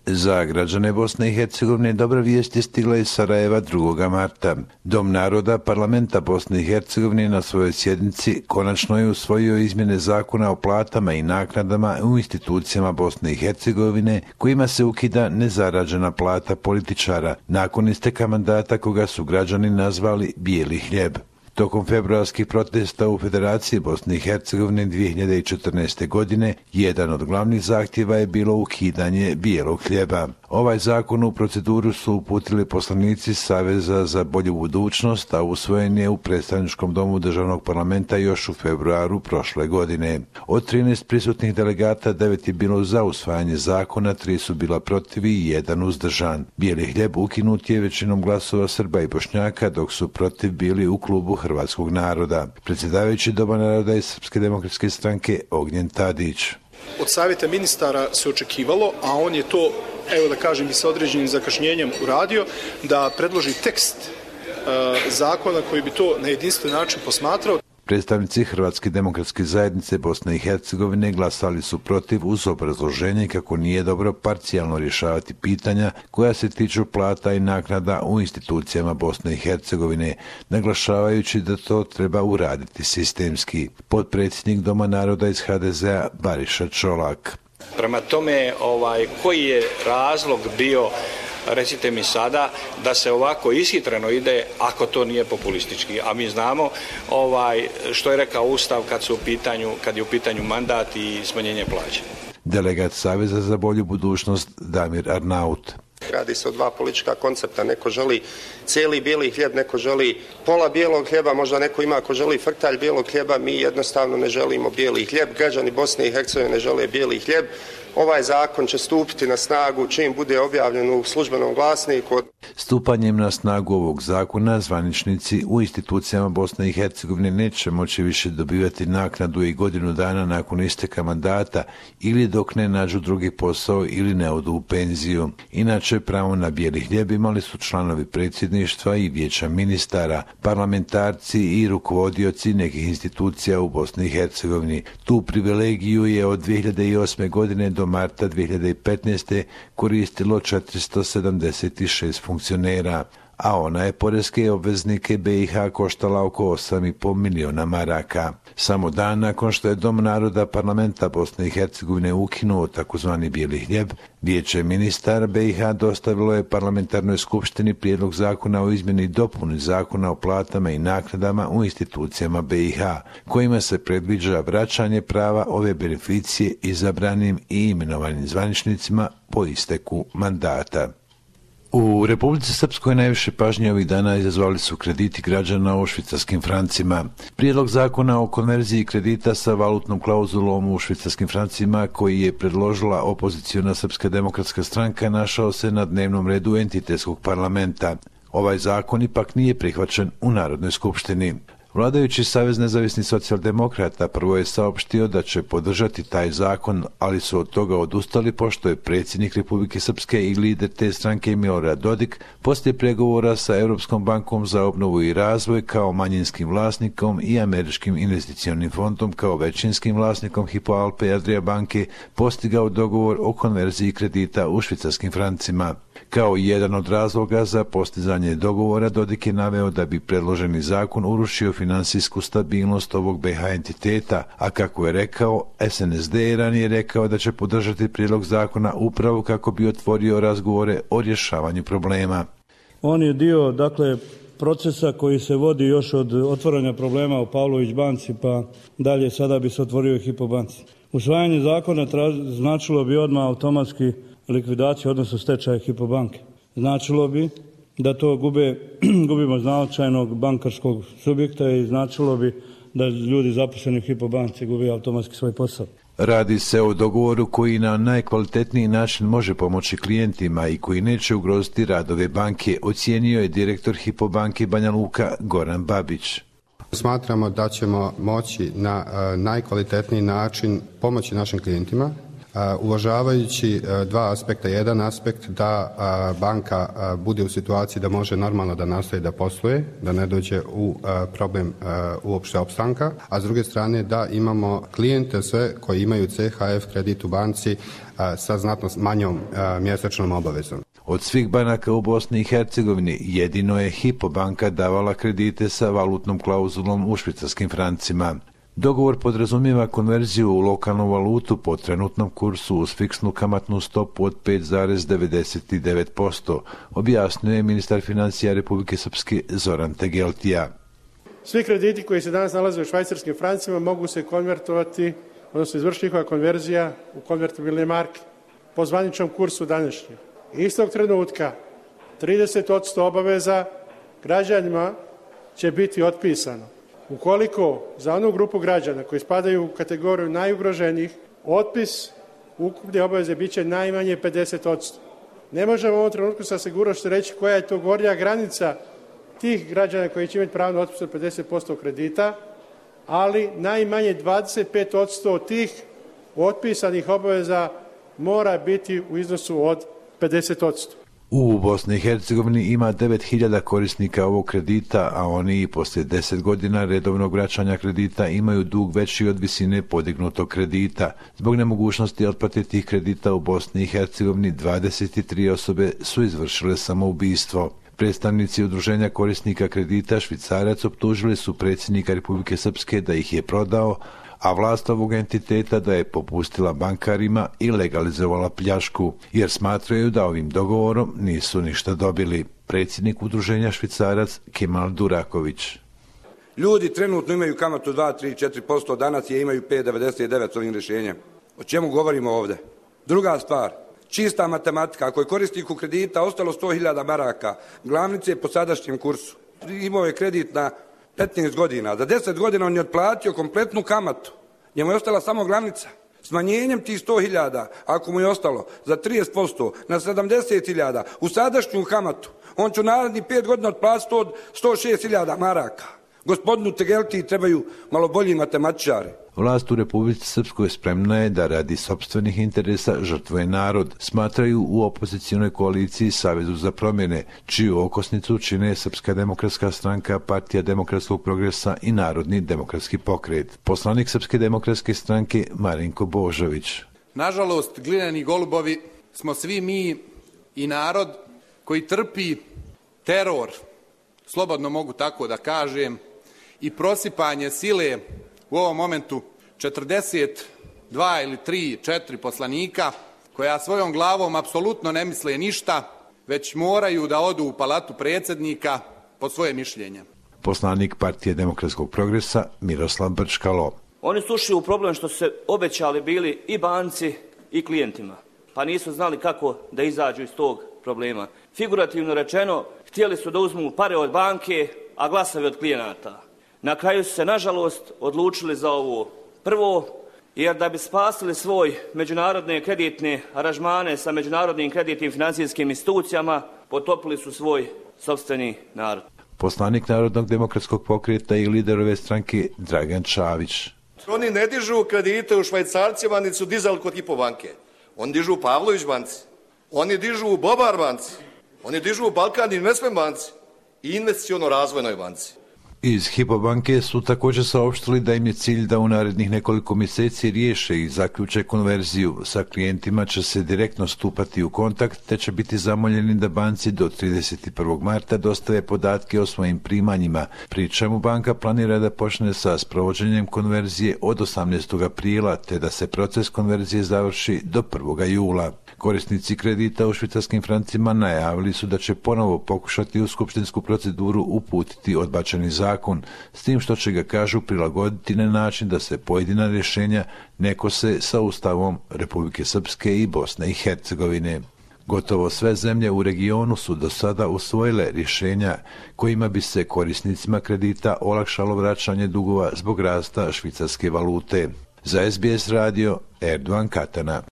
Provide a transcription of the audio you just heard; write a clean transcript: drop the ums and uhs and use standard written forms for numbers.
Za građane Bosne i Hercegovine dobra vijest je stigla iz Sarajeva 2. marta. Dom naroda parlamenta Bosne i Hercegovine na svojoj sjednici konačno je usvojio izmjene zakona o platama i naknadama u institucijama Bosne i Hercegovine kojima se ukida nezarađena plata političara nakon isteka mandata koga su građani nazvali bijeli hljeb. Tokom februarskih protesta u Federaciji Bosne i Hercegovine 2014. godine jedan od glavnih zahtjeva je bilo ukidanje bijelog hljeba. Ovaj zakon u proceduru su uputili poslanici Saveza za bolju budućnost, a usvojen je u predstavničkom domu državnog parlamenta još u februaru prošle godine. Od 13 prisutnih delegata 9 je bilo za usvajanje zakona, 3 su bila protiv i 1 uzdržan. Bijeli hljeb ukinut je većinom glasova Srba i Bošnjaka, dok su protiv bili u klubu hrvatskog naroda. Predsjedavajući Doma naroda iz Srpske demokratske stranke Ognjen Tadić. Od savjeta ministara se očekivalo, a on je to, evo da kažem i sa određenim zakašnjenjem uradio, da predloži tekst zakona koji bi to na jedinstven način posmatrao. Predstavnici Hrvatske demokratske zajednice Bosne i Hercegovine glasali su protiv uz obrazloženje kako nije dobro parcijalno rješavati pitanja koja se tiču plata i naknada u institucijama Bosne i Hercegovine, naglašavajući da to treba uraditi sistemski. Potpredsjednik Doma naroda iz HDZ-a Bariša Čolak. Prema tome, koji je razlog bio, recite mi sada, da se ovako ishitreno ide ako to nije populistički, a mi znamo što je rekao Ustav kad je u pitanju mandat i smanjenje plaće. Delegat Saveza za bolju budućnost Damir Arnaut. Radi se o dva politička koncepta, neko želi cijeli bijeli hljeb, neko želi pola bijelog hljeba, možda neko ima ako želi frtalj bijelog hljeba, mi jednostavno ne želimo bijeli hljeb, građani Bosne i Hercegovine ne žele bijeli hljeb. Ovaj zakon će stupiti na snagu čim bude objavljen u službenom glasniku. Stupanjem na snagu ovog zakona zvaničnici u institucijama Bosne i Hercegovine neće moći više dobivati naknadu i godinu dana nakon isteka mandata ili dok ne nađu drugi posao ili ne odu u penziju. Inače, pravo na bijeli hljeb imali su članovi predsjedništva i vijeća ministara, parlamentarci i rukovodioci nekih institucija u Bosni i Hercegovini. Tu privilegiju je od 2008. godine do marta 2015. koristilo 476 funkcionera, a ona je poreske obveznike BiH koštala oko 8,5 miliona maraka. Samo dan nakon što je Dom naroda parlamenta Bosne i Hercegovine ukinuo takozvani bijeli hljeb, Vijeće ministara BiH dostavilo je parlamentarnoj skupštini prijedlog zakona o izmjeni i dopuni zakona o platama i naknadama u institucijama BiH, kojima se predviđa vraćanje prava ove beneficije izabranim i imenovanim zvaničnicima po isteku mandata. U Republici Srpskoj najviše pažnje ovih dana izazvali su krediti građana u švicarskim francima. Prijedlog zakona o konverziji kredita sa valutnom klauzulom u švicarskim francima koji je predložila opoziciona Srpska demokratska stranka našao se na dnevnom redu entitetskog parlamenta. Ovaj zakon ipak nije prihvaćen u Narodnoj skupštini. Vladajući Savez nezavisnih socijaldemokrata prvo je saopštio da će podržati taj zakon, ali su od toga odustali pošto je predsjednik Republike Srpske i lider te stranke Milorad Dodik poslije pregovora sa Europskom bankom za obnovu i razvoj kao manjinskim vlasnikom i Američkim investicionim fondom kao većinskim vlasnikom Hypo Alpe Adria banke postigao dogovor o konverziji kredita u švicarskim francima. Kao jedan od razloga za postizanje dogovora Dodik je naveo da bi predloženi zakon urušio finansijsku stabilnost ovog BiH entiteta, a kako je rekao, SNSD je ranije rekao da će podržati prijedlog zakona upravo kako bi otvorio razgovore o rješavanju problema. On je dio, procesa koji se vodi još od otvaranja problema u Pavlović banci pa dalje sada bi se otvorio i Hypo banci. Usvajanje zakona značilo bi odmah automatski likvidaciju, odnosno stečaj Hypo banke. Značilo bi da to gubimo značajnog bankarskog subjekta i značilo bi da ljudi zaposleni u Hypo banci gubi automatski svoj posao. Radi se o dogovoru koji na najkvalitetniji način može pomoći klijentima i koji neće ugroziti radove banke, ocijenio je direktor Hypo banke Banja Luka Goran Babić. Smatramo da ćemo moći na najkvalitetniji način pomoći našim klijentima uvažavajući dva aspekta. Jedan aspekt da banka bude u situaciji da može normalno da nastavi da posluje, da ne dođe u problem uopšte opstanka, a s druge strane da imamo klijente sve koji imaju CHF kredit u banci sa znatno manjom mjesečnom obavezom. Od svih banaka u Bosni i Hercegovini jedino je Hypo banka davala kredite sa valutnom klauzulom u švicarskim francima. Dogovor podrazumijeva konverziju u lokalnu valutu po trenutnom kursu uz fiksnu kamatnu stopu od 5,99%, objasnio je ministar financija Republike Srpske Zoran Tegeltija. Svi krediti koji se danas nalaze u švajcarskim francima mogu se konvertovati, odnosno izvršiti njihova konverzija u konvertibilne marke po zvaničnom kursu današnjem. Istog trenutka 30% obaveza građanima će biti otpisano. Ukoliko za onu grupu građana koji spadaju u kategoriju najugroženijih, otpis ukupne obaveze bit će najmanje 50%. Ne možemo u ovom trenutku sa sigurnošću reći koja je to gornja granica tih građana koji će imati pravo na otpis od 50% kredita, ali najmanje 25% tih otpisanih obaveza mora biti u iznosu od 50%. U Bosni i Hercegovini ima 9.000 korisnika ovog kredita, a oni i poslije 10 godina redovnog vraćanja kredita imaju dug veći od visine podignutog kredita. Zbog nemogućnosti otplate tih kredita u Bosni i Hercegovini 23 osobe su izvršile samoubistvo. Predstavnici udruženja korisnika kredita Švicarac optužili su predsjednika Republike Srpske da ih je prodao, a vlast ovog entiteta da je popustila bankarima i legalizovala pljačku, jer smatraju da ovim dogovorom nisu ništa dobili. Predsjednik udruženja Švicarac Kemal Duraković. Ljudi trenutno imaju kamatu 2, 3, 4%, danas je imaju 5,99 s ovim rješenjem. O čemu govorimo ovdje? Druga stvar, čista matematika. Ako je korisniku kredita ostalo 100.000 maraka, glavnice po sadašnjem kursu, imao je kredit na 15 godina. Za 10 godina on je otplatio kompletnu kamatu. Njemu je ostala samo glavnica. Smanjenjem tih 100.000, ako mu je ostalo za 30% na 70.000 u sadašnju kamatu, on će u narednih 5 godina otplatiti 106.000 maraka. Gospodinu Tegeltiji trebaju malo bolji matematičari. Vlast u Republici Srpskoj spremna je da radi sopstvenih interesa žrtvuje narod, smatraju u opozicijonoj koaliciji Savezu za promjene, čiju okosnicu čine Srpska demokratska stranka, Partija demokratskog progresa i Narodni demokratski pokret. Poslanik Srpske demokratske stranke Marinko Božović. Nažalost, glineni golubovi smo svi mi i narod koji trpi teror, slobodno mogu tako da kažem, i prosipanje sile u ovom momentu 42 ili 3, 4 poslanika koja svojom glavom apsolutno ne misle ništa, već moraju da odu u palatu predsjednika po svoje mišljenje. Poslanik Partije demokratskog progresa Miroslav Brčkalo. Oni su ušli u problem što su se obećali bili i banci i klijentima, pa nisu znali kako da izađu iz tog problema. Figurativno rečeno, htjeli su da uzmu pare od banke, a glasovi od klijenata. Na kraju su se, nažalost, odlučili za ovo prvo, jer da bi spasili svoj međunarodne kreditne aranžmane sa međunarodnim kreditnim financijskim institucijama, potopili su svoj sopstveni narod. Poslanik Narodnog demokratskog pokreta i lider ove stranke Dragan Čavić. Oni ne dižu kredite u švajcarcima, niti su dizali kod Hypo banke. Oni dižu u Pavlović banci, oni dižu u Bobar banci, oni dižu u Balkan Investment banci i investiciono-razvojnoj banci. Iz Hypo banke su također saopštili da im je cilj da u narednih nekoliko mjeseci riješe i zaključe konverziju. Sa klijentima će se direktno stupati u kontakt, te će biti zamoljeni da banci do 31. marta dostave podatke o svojim primanjima, pri čemu banka planira da počne sa sprovođenjem konverzije od 18. aprila, te da se proces konverzije završi do 1. jula. Korisnici kredita u švicarskim francima najavili su da će ponovo pokušati u skupštinsku proceduru uputiti odbačeni zakon, s tim što će ga, kažu, prilagoditi na način da se pojedina rješenja ne kose sa Ustavom Republike Srpske i Bosne i Hercegovine. Gotovo sve zemlje u regionu su do sada usvojile rješenja kojima bi se korisnicima kredita olakšalo vraćanje dugova zbog rasta švicarske valute. Za SBS radio, Erdogan Katana.